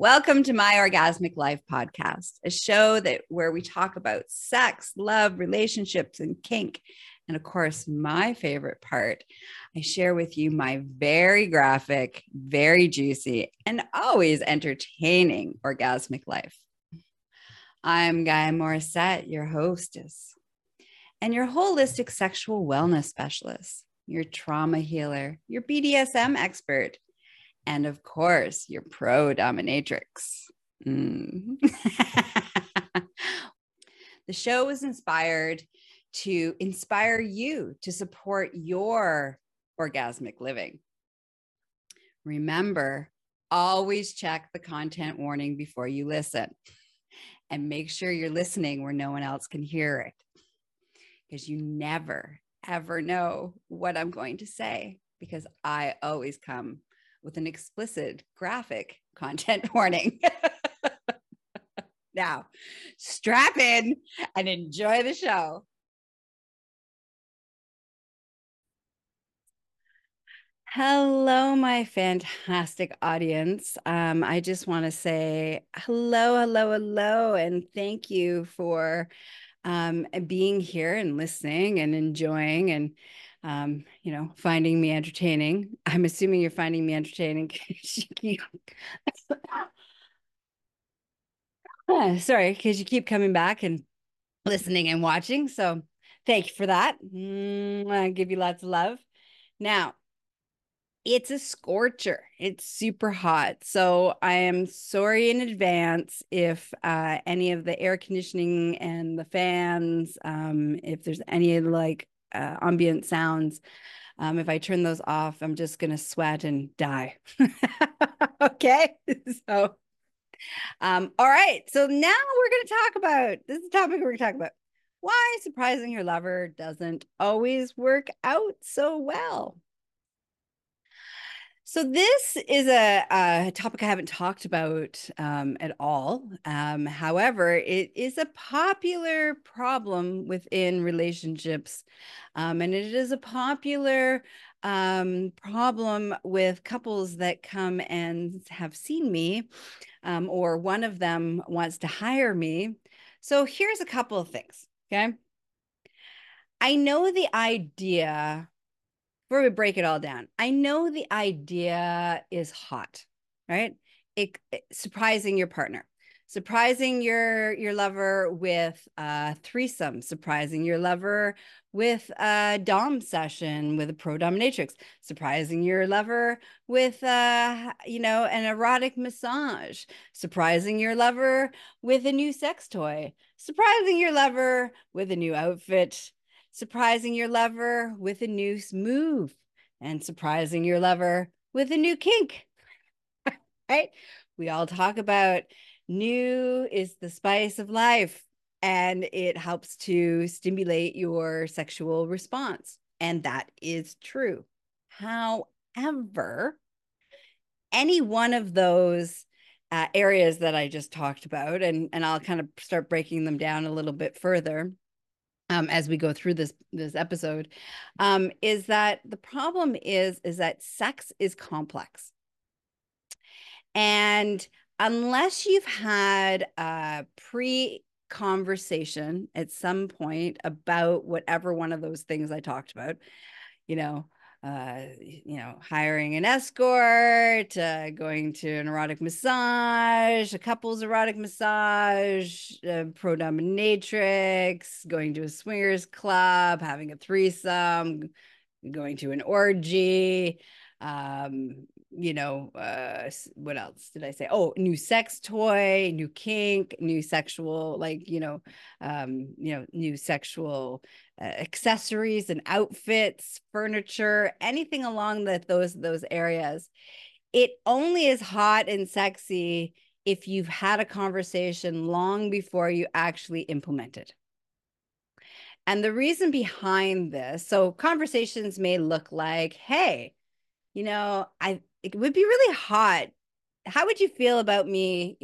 Welcome to My Orgasmic Life podcast, a show where we talk about sex, love, relationships, and kink. And of course, my favorite part, I share with you my very graphic, very juicy, and always entertaining orgasmic life. I'm Gaia Morissette, your hostess, and your holistic sexual wellness specialist, your trauma healer, your BDSM expert, and of course, your pro dominatrix. The show was inspired to inspire you to support your orgasmic living. Remember, always check the content warning before you listen, and make sure you're listening where no one else can hear it, because you never, ever know what I'm going to say, because I always come with an explicit graphic content warning. Now, strap in and enjoy the show. Hello, my fantastic audience. I just want to say hello, and thank you for being here and listening and enjoying and finding me entertaining. I'm assuming you're finding me entertaining. Sorry, because you keep coming back and listening and watching. So thank you for that. I give you lots of love. Now, it's a scorcher. It's super hot. So I am sorry in advance if any of the air conditioning and the fans, if there's any ambient sounds, if I turn those off, I'm just going to sweat and die. Okay. So, all right. So now we're going to talk about, this is the topic we're going to talk about, why surprising your lover doesn't always work out so well. So this is a topic I haven't talked about at all. However, it is a popular problem within relationships, and it is a popular problem with couples that come and have seen me, or one of them wants to hire me. So here's a couple of things, okay? I know the idea. Before we break it all down, I know the idea is hot, right? Surprising your partner, surprising your lover with a threesome, surprising your lover with a dom session with a pro dominatrix, surprising your lover with an erotic massage, surprising your lover with a new sex toy, surprising your lover with a new outfit, surprising your lover with a new move, and surprising your lover with a new kink, right? We all talk about new is the spice of life, and it helps to stimulate your sexual response. And that is true. However, any one of those areas that I just talked about, and I'll kind of start breaking them down a little bit further, as we go through this episode, is that the problem is that sex is complex. And unless you've had a pre-conversation at some point about whatever one of those things I talked about, hiring an escort, going to an erotic massage, a couple's erotic massage, pro dominatrix, going to a swingers club, having a threesome, going to an orgy, what else did I say? Oh, new sex toy, new kink, new sexual, new sexual accessories and outfits, furniture, anything along those areas. It only is hot and sexy if you've had a conversation long before you actually implement it. And the reason behind this, so conversations may look like, hey, it would be really hot. How would you feel about me,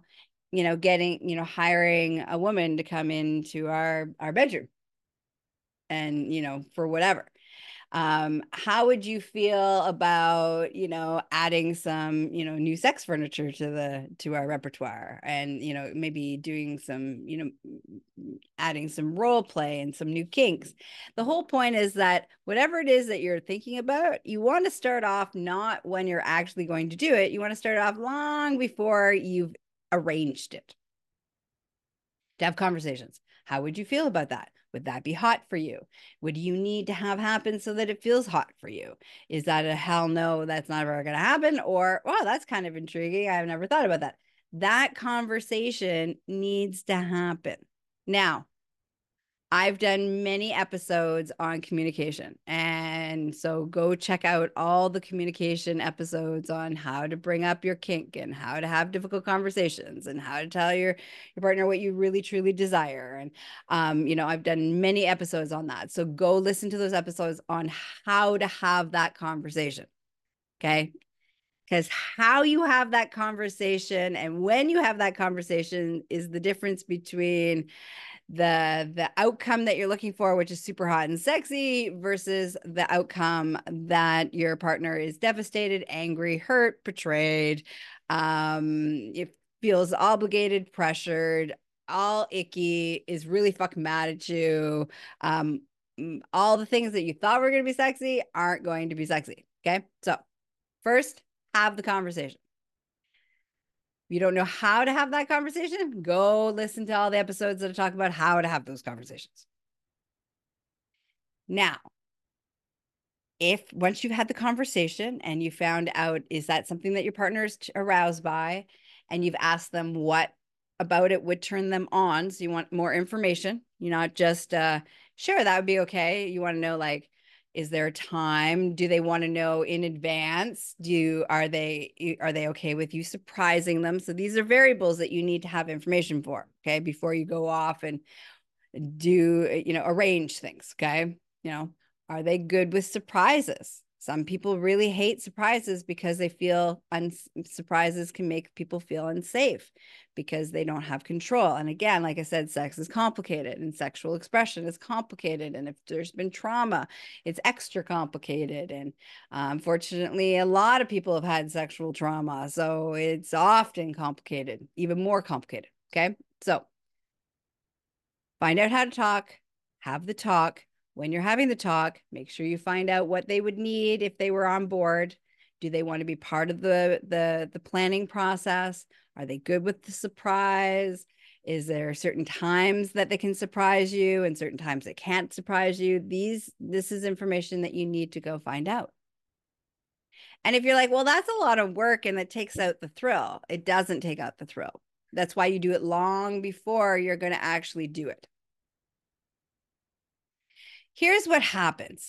hiring a woman to come into our bedroom and, for whatever. How would you feel about, adding some, new sex furniture to our repertoire, and, maybe doing some, adding some role play and some new kinks. The whole point is that whatever it is that you're thinking about, you want to start off not when you're actually going to do it. You want to start off long before you've arranged it. To have conversations. How would you feel about that? Would that be hot for you? What do you need to have happen so that it feels hot for you? Is that a hell no, that's never going to happen? Or, wow, that's kind of intriguing. I've never thought about that. That conversation needs to happen. Now, I've done many episodes on communication. And so go check out all the communication episodes on how to bring up your kink and how to have difficult conversations and how to tell your partner what you really truly desire. And I've done many episodes on that. So go listen to those episodes on how to have that conversation. Okay. Because how you have that conversation and when you have that conversation is the difference between the outcome that you're looking for, which is super hot and sexy, versus the outcome that your partner is devastated, angry, hurt, betrayed, it feels obligated, pressured, all icky, is really fucking mad at you. All the things that you thought were going to be sexy aren't going to be sexy. Okay. So first, have the conversation. If you don't know how to have that conversation, go listen to all the episodes that talk about how to have those conversations. Now, if once you've had the conversation and you found out, is that something that your partner is aroused by, and you've asked them what about it would turn them on, so you want more information, you're not just sure, that would be okay. You want to know, like, is there a time? Do they want to know in advance? Are they okay with you surprising them? So these are variables that you need to have information for, okay, before you go off and do, arrange things, okay? Are they good with surprises? Some people really hate surprises because they feel surprises can make people feel unsafe because they don't have control. And again, like I said, sex is complicated and sexual expression is complicated. And if there's been trauma, it's extra complicated. And unfortunately, a lot of people have had sexual trauma. So it's often complicated, even more complicated. Okay. So find out how to talk, have the talk. When you're having the talk, make sure you find out what they would need if they were on board. Do they want to be part of the planning process? Are they good with the surprise? Is there certain times that they can surprise you and certain times they can't surprise you? This is information that you need to go find out. And if you're like, well, that's a lot of work and that takes out the thrill, it doesn't take out the thrill. That's why you do it long before you're going to actually do it. Here's what happens.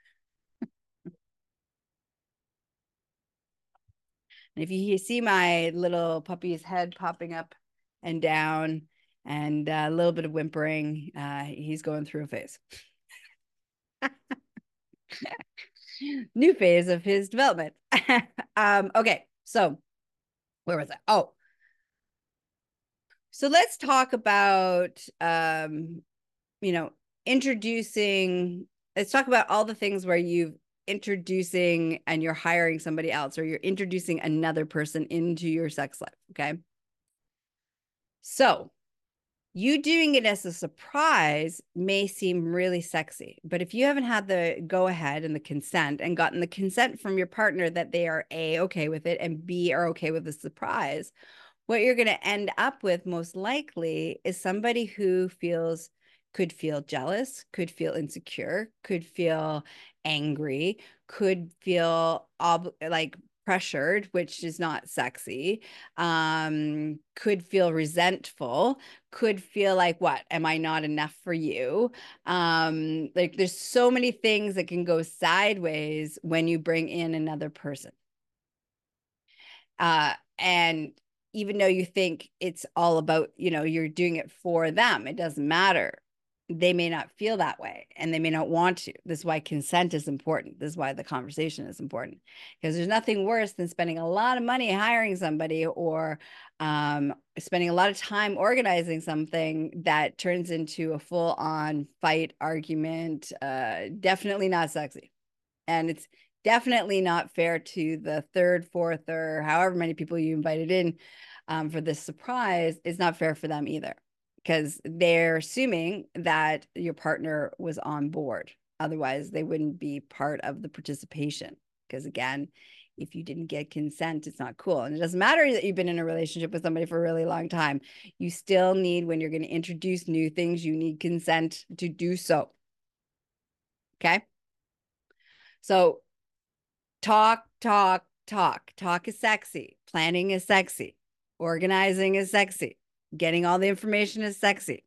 And if you see my little puppy's head popping up and down and a little bit of whimpering, he's going through a phase. New phase of his development. Okay, so where was I? Oh, so let's talk about, introducing, let's talk about all the things where you've introducing and you're hiring somebody else or you're introducing another person into your sex life. Okay. So you doing it as a surprise may seem really sexy, but if you haven't had the go ahead and the consent and gotten the consent from your partner that they are A, okay with it, and B, are okay with the surprise, what you're going to end up with most likely is somebody who could feel jealous, could feel insecure, could feel angry, could feel like pressured, which is not sexy, could feel resentful, could feel like, what, am I not enough for you? Like there's so many things that can go sideways when you bring in another person. And even though you think it's all about, you're doing it for them, it doesn't matter. They may not feel that way and they may not want to. This is why consent is important. This is why the conversation is important, because there's nothing worse than spending a lot of money hiring somebody or spending a lot of time organizing something that turns into a full-on fight, argument. Definitely not sexy. And it's definitely not fair to the third, fourth, or however many people you invited in for this surprise. It's not fair for them either, because they're assuming that your partner was on board. Otherwise, they wouldn't be part of the participation. Because again, if you didn't get consent, it's not cool. And it doesn't matter that you've been in a relationship with somebody for a really long time. You still need, when you're going to introduce new things, you need consent to do so. Okay. So talk, talk, talk. Talk is sexy. Planning is sexy. Organizing is sexy. Getting all the information is sexy.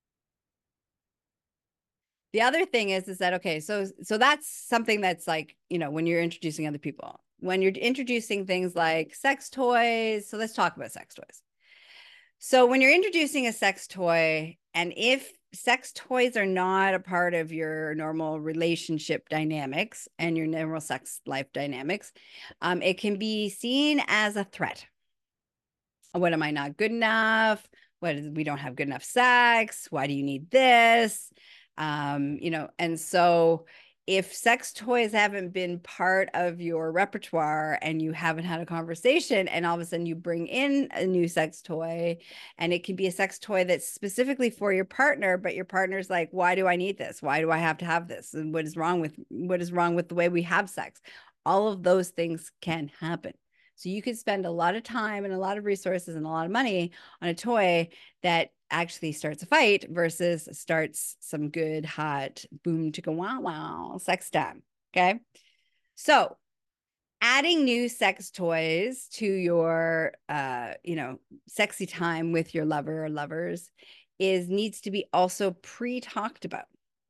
The other thing is that, okay, so that's something that's like, when you're introducing other people, when you're introducing things like sex toys. So let's talk about sex toys. So when you're introducing a sex toy, and if sex toys are not a part of your normal relationship dynamics and your normal sex life dynamics, it can be seen as a threat. What, am I not good enough? What, we don't have good enough sex? Why do you need this? And so if sex toys haven't been part of your repertoire and you haven't had a conversation, and all of a sudden you bring in a new sex toy, and it can be a sex toy that's specifically for your partner, but your partner's like, why do I need this? Why do I have to have this? And what is wrong with the way we have sex? All of those things can happen. So you could spend a lot of time and a lot of resources and a lot of money on a toy that actually starts a fight versus starts some good, hot, boom, chicka, wow, wow, sex time. Okay. So adding new sex toys to your, sexy time with your lover or lovers needs to be also pre-talked about.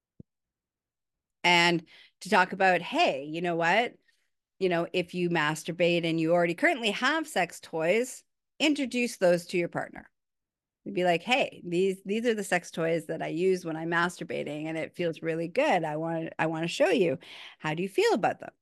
And to talk about, hey, you know what? If you masturbate and you already currently have sex toys, introduce those to your partner. You'd be like, hey, these are the sex toys that I use when I'm masturbating, and it feels really good. I want to show you. How do you feel about them?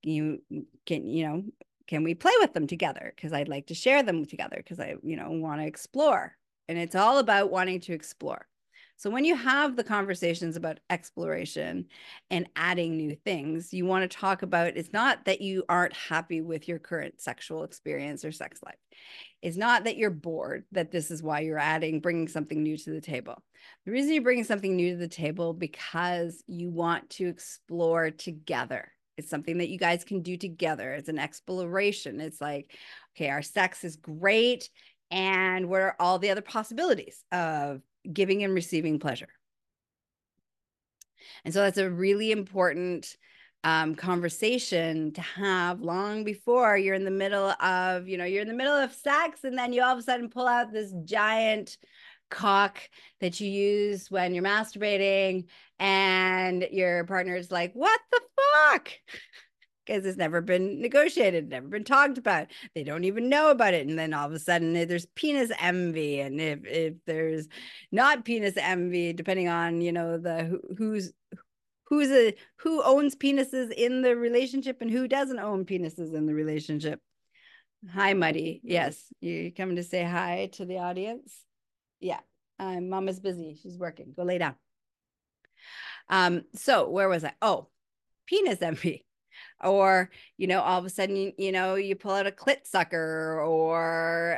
Can we play with them together? Because I'd like to share them together, because I want to explore. And it's all about wanting to explore. So when you have the conversations about exploration and adding new things, you want to talk about, it's not that you aren't happy with your current sexual experience or sex life. It's not that you're bored, that this is why you're bringing something new to the table. The reason you're bringing something new to the table, because you want to explore together. It's something that you guys can do together. It's an exploration. It's like, okay, our sex is great. And what are all the other possibilities of giving and receiving pleasure? And so that's a really important conversation to have long before you're in the middle of, you're in the middle of sex, and then you all of a sudden pull out this giant cock that you use when you're masturbating, and your partner's like, what the fuck? Because it's never been negotiated, never been talked about. They don't even know about it. And then all of a sudden there's penis envy. And if there's not penis envy, depending on, the who owns penises in the relationship and who doesn't own penises in the relationship. Hi, Muddy. Yes. You coming to say hi to the audience? Yeah. Mama's busy. She's working. Go lay down. So where was I? Oh, penis envy. Or all of a sudden you pull out a clit sucker, or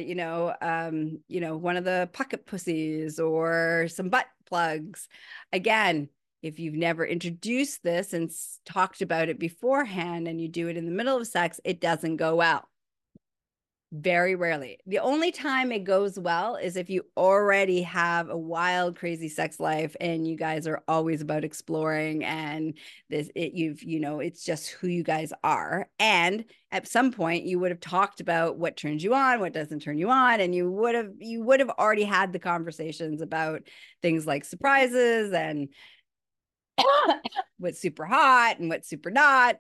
one of the pocket pussies, or some butt plugs. Again, if you've never introduced this and talked about it beforehand, and you do it in the middle of sex, it doesn't go well. Very rarely. The only time it goes well is if you already have a wild, crazy sex life and you guys are always about exploring, and it's just who you guys are. And at some point you would have talked about what turns you on, what doesn't turn you on, and you would have already had the conversations about things like surprises and what's super hot and what's super not.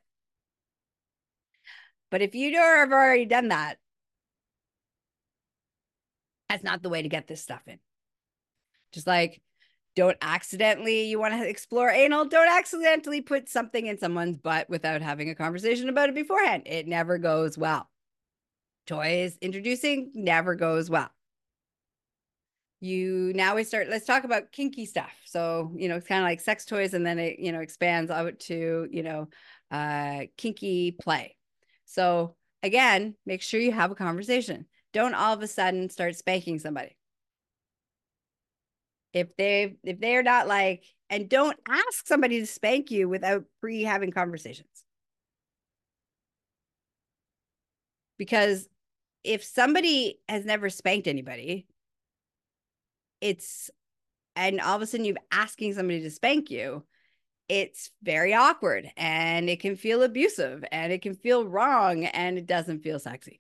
But if you have already done that, that's not the way to get this stuff in. Just like, don't accidentally, you want to explore anal, don't accidentally put something in someone's butt without having a conversation about it beforehand. It never goes well. Toys introducing never goes well. Let's talk about kinky stuff. So, it's kind of like sex toys, and then it, expands out to, kinky play. So again, make sure you have a conversation. Don't all of a sudden start spanking somebody. If they're not like, and don't ask somebody to spank you without pre having conversations. Because if somebody has never spanked anybody, it's, and all of a sudden you're asking somebody to spank you, it's very awkward and it can feel abusive and it can feel wrong and it doesn't feel sexy.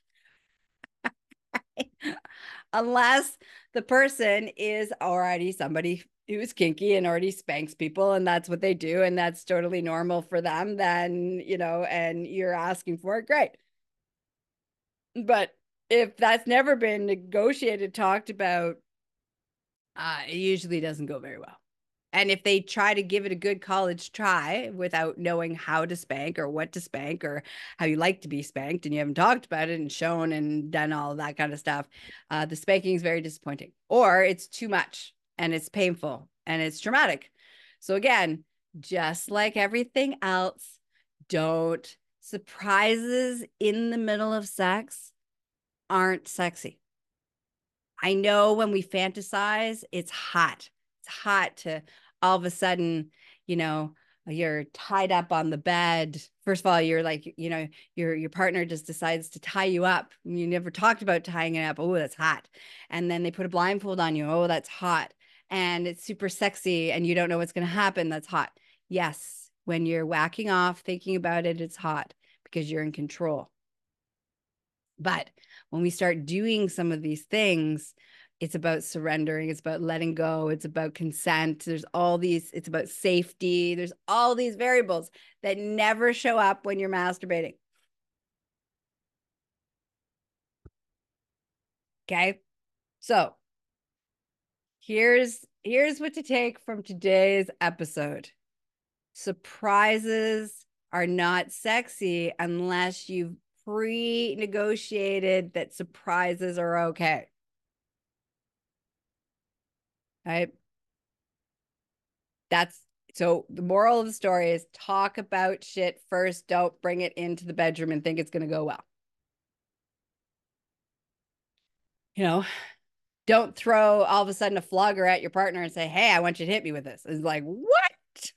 Unless the person is already somebody who's kinky and already spanks people and that's what they do and that's totally normal for them, then, you know, and you're asking for it, great. But if that's never been negotiated, talked about, it usually doesn't go very well. And if they try to give it a good college try without knowing how to spank or what to spank or how you like to be spanked, and you haven't talked about it and shown and done all that kind of stuff, the spanking is very disappointing, or it's too much and it's painful and it's traumatic. So again, just like everything else, don't, surprises in the middle of sex aren't sexy. I know when we fantasize, it's hot. It's hot to all of a sudden, you know, you're tied up on the bed. First of all, you're like, you know, your partner just decides to tie you up. You never talked about tying it up. Oh, that's hot. And then they put a blindfold on you. Oh, that's hot. And it's super sexy and you don't know what's going to happen. That's hot. Yes, when you're whacking off, thinking about it, it's hot because you're in control. But when we start doing some of these things, it's about surrendering, it's about letting go, it's about consent. There's all these, it's about safety. There's all these variables that never show up when you're masturbating. Okay. So here's what to take from today's episode. Surprises are not sexy unless you've pre-negotiated that surprises are okay. Right? That's, so the moral of the story is talk about shit first. Don't bring it into the bedroom and think it's going to go well. You know, don't throw all of a sudden a flogger at your partner and say, hey, I want you to hit me with this. It's like, what?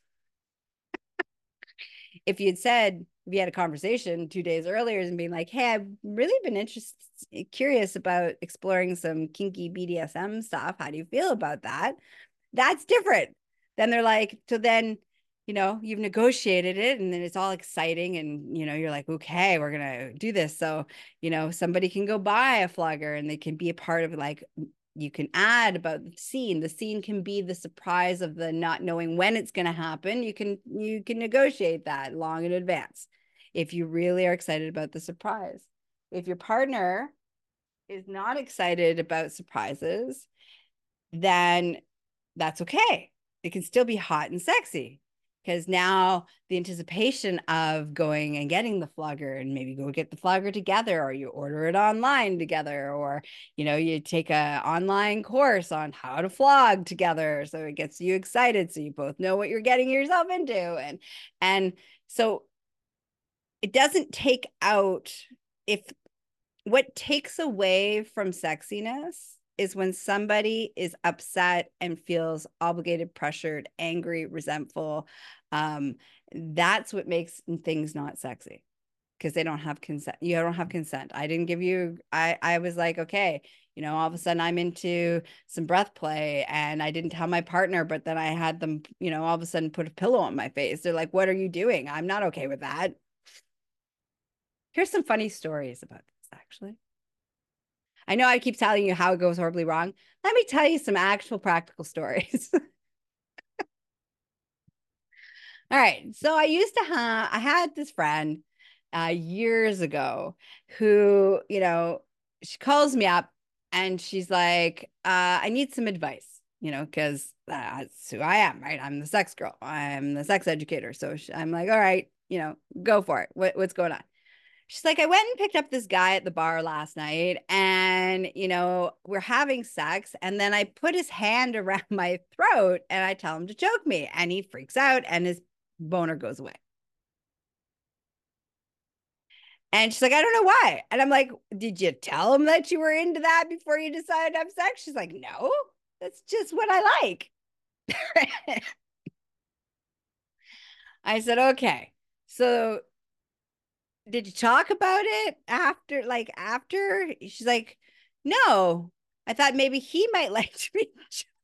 If you'd said, if you had a conversation 2 days earlier and being like, hey, I've really been curious about exploring some kinky BDSM stuff. How do you feel about that? That's different. Then they're like, so then, you know, you've negotiated it and then it's all exciting and, you know, you're like, okay, we're going to do this. So, you know, somebody can go buy a flogger and they can be a part of, like, you can add about the scene. The scene can be the surprise of the not knowing when it's going to happen. You can negotiate that long in advance if you really are excited about the surprise. If your partner is not excited about surprises, then that's okay. It can still be hot and sexy because now the anticipation of going and getting the flogger, and maybe go get the flogger together, or you order it online together, or, you know, you take a online course on how to flog together. So it gets you excited. So you both know what you're getting yourself into. And so it doesn't take out, if what takes away from sexiness is when somebody is upset and feels obligated, pressured, angry, resentful. That's what makes things not sexy, because they don't have consent. You don't have consent. I didn't give you, I was like, okay, you know, all of a sudden I'm into some breath play and I didn't tell my partner, but then I had them, you know, all of a sudden put a pillow on my face. They're like, what are you doing? I'm not okay with that. Here's some funny stories about this, actually. I know I keep telling you how it goes horribly wrong. Let me tell you some actual practical stories. All right. So I used to have, I had this friend years ago who, you know, she calls me up and she's like, I need some advice, you know, because that's who I am, right? I'm the sex girl. I'm the sex educator. So I'm like, all right, you know, go for it. What's going on? She's like, I went and picked up this guy at the bar last night and, you know, we're having sex. And then I put his hand around my throat and I tell him to choke me and he freaks out and his boner goes away. And she's like, I don't know why. And I'm like, did you tell him that you were into that before you decided to have sex? She's like, no, that's just what I like. I said, okay. So did you talk about it after, like after? She's like, no. I thought maybe he might like to be.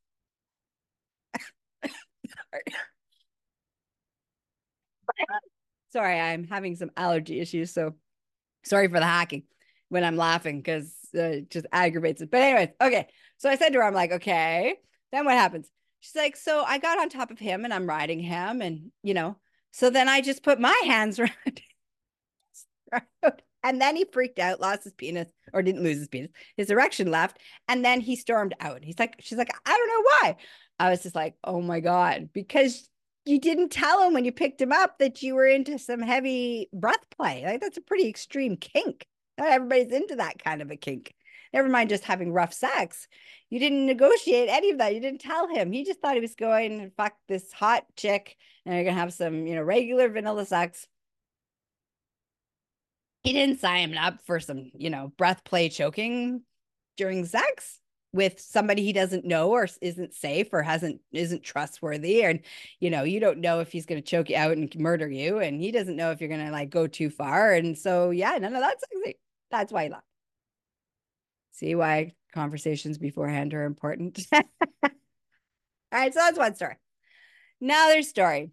Sorry, I'm having some allergy issues. So sorry for the hacking when I'm laughing because it just aggravates it. But, anyways, okay. So I said to her, I'm like, okay, then what happens? She's like, so I got on top of him and I'm riding him. And, so then I just put my hands around and then he freaked out, lost his penis, or didn't lose his penis. His erection left. And then he stormed out. She's like, I don't know why. I was just like, oh my God, because you didn't tell him when you picked him up that you were into some heavy breath play. Like, that's a pretty extreme kink. Not everybody's into that kind of a kink. Never mind just having rough sex. You didn't negotiate any of that. You didn't tell him. He just thought he was going to fuck this hot chick and you're going to have some, regular vanilla sex. He didn't sign him up for some, breath play choking during sex with somebody he doesn't know or isn't safe or isn't trustworthy. And, you don't know if he's going to choke you out and murder you. And he doesn't know if you're going to like go too far. And so, yeah, none of that's sexy. That's why he left. See why conversations beforehand are important. All right. So that's one story. Another story.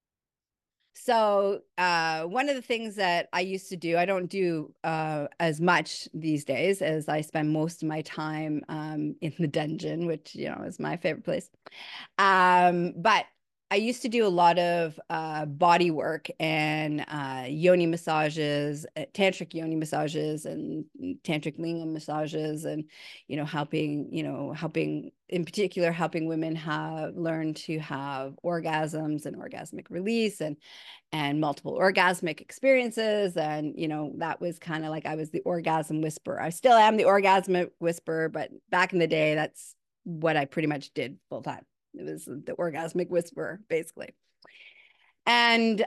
So one of the things that I used to do, I don't do as much these days as I spend most of my time in the dungeon, which, is my favorite place. But I used to do a lot of body work and yoni massages, tantric yoni massages and tantric lingam massages and, helping in particular, helping women learn to have orgasms and orgasmic release and multiple orgasmic experiences. And, that was kind of like I was the orgasm whisperer. I still am the orgasmic whisperer, but back in the day, that's what I pretty much did full time. It was the orgasmic whisperer, basically. And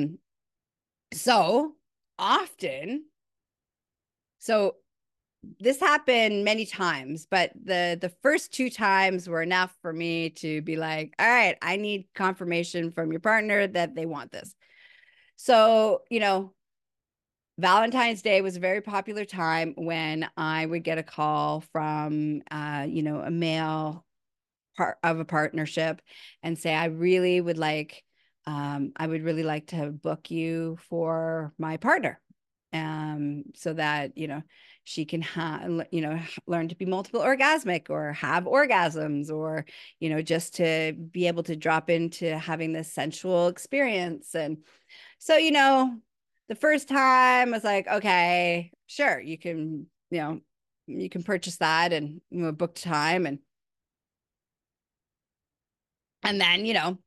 so often, so this happened many times, but the first two times were enough for me to be like, all right, I need confirmation from your partner that they want this. So, Valentine's Day was a very popular time when I would get a call from, a male part of a partnership and say, I would really like to book you for my partner. So that, she can learn to be multiple orgasmic or have orgasms or, just to be able to drop into having this sensual experience. And so, the first time I was like, okay, sure, you can purchase that and book time and then,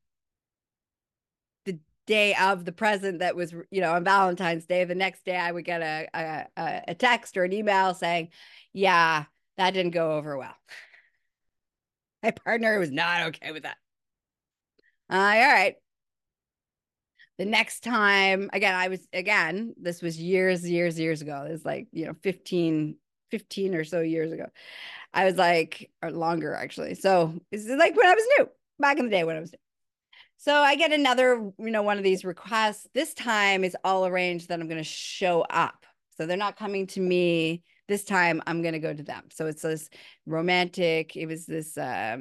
the day of the present that was, on Valentine's Day, the next day I would get a text or an email saying, yeah, that didn't go over well. My partner was not okay with that. All right. The next time, this was years ago. It was like, 15 or so years ago. I was like, or longer actually. So it's like when I was new, back in the day when I was new. So I get another, one of these requests. This time it's all arranged that I'm going to show up. So they're not coming to me. This time I'm going to go to them. So it's this romantic, it was this,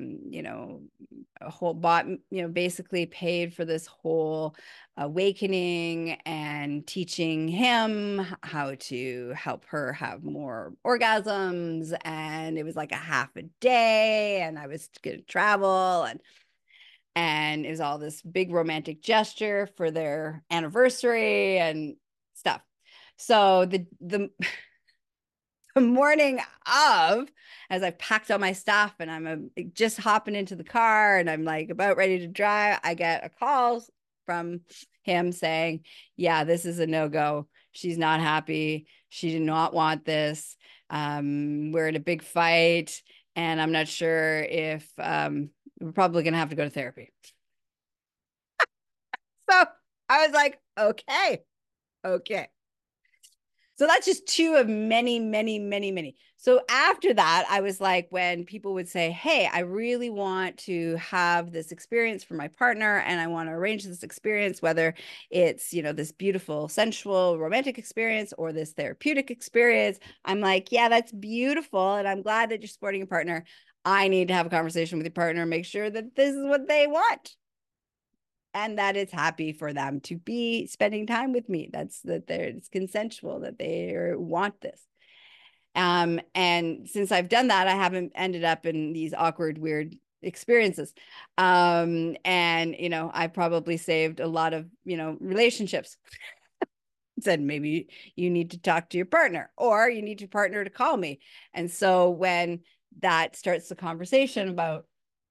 a whole bot, basically paid for this whole awakening and teaching him how to help her have more orgasms. And it was like a half a day and I was going to travel and it was all this big romantic gesture for their anniversary and stuff. So the the morning of, as I've packed all my stuff and I'm just hopping into the car and I'm like about ready to drive, I get a call from him saying, yeah, this is a no-go. She's not happy. She did not want this. We're in a big fight and I'm not sure if we're probably going to have to go to therapy. So I was like, okay. So that's just two of many, many, many, many. So after that, I was like, when people would say, hey, I really want to have this experience for my partner and I want to arrange this experience, whether it's, you know, this beautiful, sensual, romantic experience or this therapeutic experience. I'm like, yeah, that's beautiful. And I'm glad that you're supporting your partner. I need to have a conversation with your partner, make sure that this is what they want and that it's happy for them to be spending time with me. That's that it's consensual, that they want this. And since I've done that, I haven't ended up in these awkward, weird experiences. And you know, I probably saved a lot of, you know, relationships. Said maybe you need to talk to your partner or you need your partner to call me. And so when that starts the conversation about,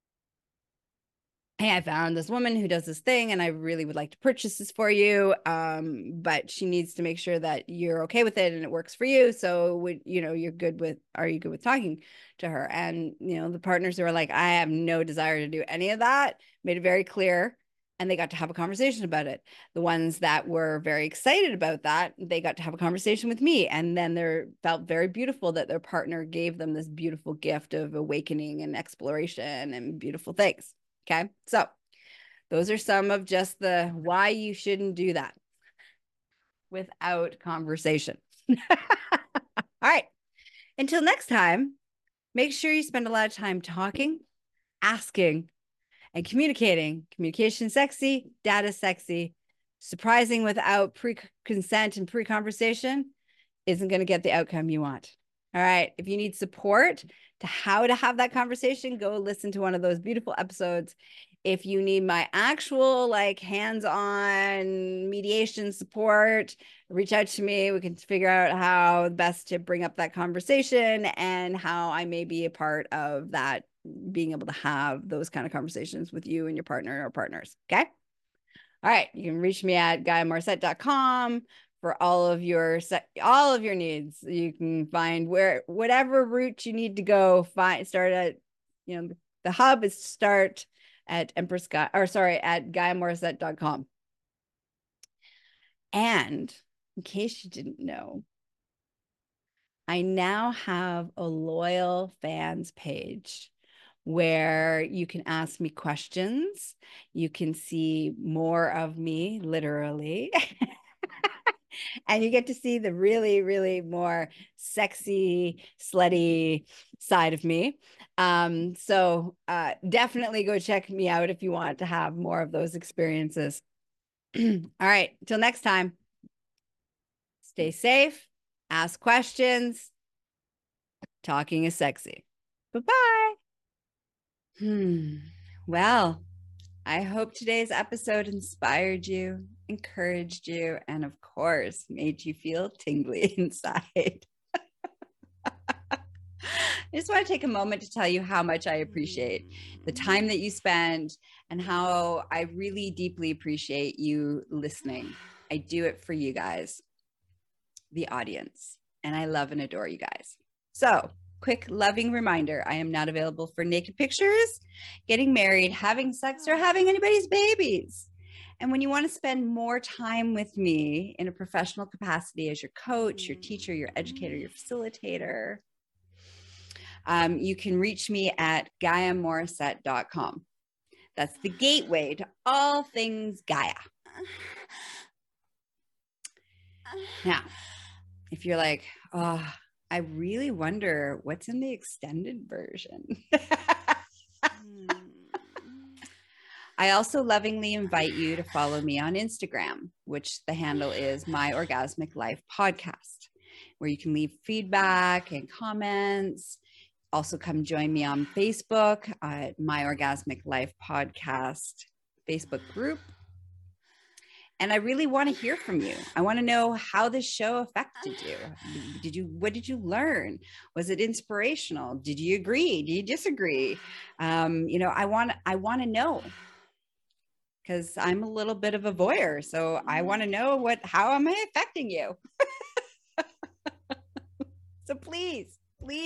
hey, I found this woman who does this thing and I really would like to purchase this for you. But she needs to make sure that you're okay with it and it works for you. So would, you know, are you good with talking to her? And, you know, the partners who are like, I have no desire to do any of that, made it very clear. And they got to have a conversation about it. The ones that were very excited about that, they got to have a conversation with me. And then they felt very beautiful that their partner gave them this beautiful gift of awakening and exploration and beautiful things. Okay. So those are some of just the why you shouldn't do that without conversation. All right. Until next time, make sure you spend a lot of time talking, asking, and communicating. Communication sexy, data sexy. Surprising without pre-consent and pre-conversation isn't going to get the outcome you want. All right. If you need support to how to have that conversation, go listen to one of those beautiful episodes. If you need my actual like hands-on mediation support, reach out to me. We can figure out how best to bring up that conversation and how I may be a part of that, being able to have those kind of conversations with you and your partner or partners. Okay. All right. You can reach me at GaiaMorissette.com for all of your needs. You can find whatever route you need to go, start at, you know, the hub is start at at GaiaMorissette.com. And in case you didn't know, I now have a loyal fans page where you can ask me questions. You can see more of me, literally. And you get to see the really, really more sexy, slutty side of me. So definitely go check me out if you want to have more of those experiences. All right, till next time, stay safe, ask questions. Talking is sexy. Bye-bye. Well, I hope today's episode inspired you, encouraged you, and of course, made you feel tingly inside. I just want to take a moment to tell you how much I appreciate the time that you spend and how I really deeply appreciate you listening. I do it for you guys, the audience, and I love and adore you guys. So, quick loving reminder, I am not available for naked pictures, getting married, having sex, or having anybody's babies. And when you want to spend more time with me in a professional capacity as your coach, your teacher, your educator, your facilitator, you can reach me at GaiaMorissette.com. That's the gateway to all things Gaia. Now, if you're like, oh, I really wonder what's in the extended version. I also lovingly invite you to follow me on Instagram, which the handle is My Orgasmic Life Podcast, where you can leave feedback and comments. Also come join me on Facebook at My Orgasmic Life Podcast Facebook group. And I really want to hear from you. I want to know how this show affected you. What did you learn? Was it inspirational? Did you agree? Do you disagree? You know, I want to know, because I'm a little bit of a voyeur. So I want to know how am I affecting you? So please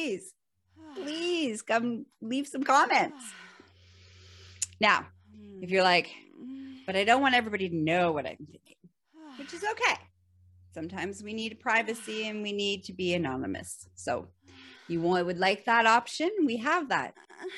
come leave some comments. Now, if you're like, but I don't want everybody to know what I'm thinking, which is okay. Sometimes we need privacy and we need to be anonymous. So you would like that option? We have that.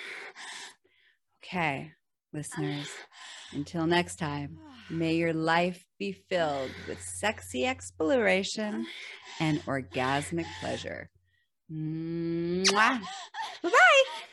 Okay, listeners, until next time, may your life be filled with sexy exploration and orgasmic pleasure. Mwah. Bye-bye.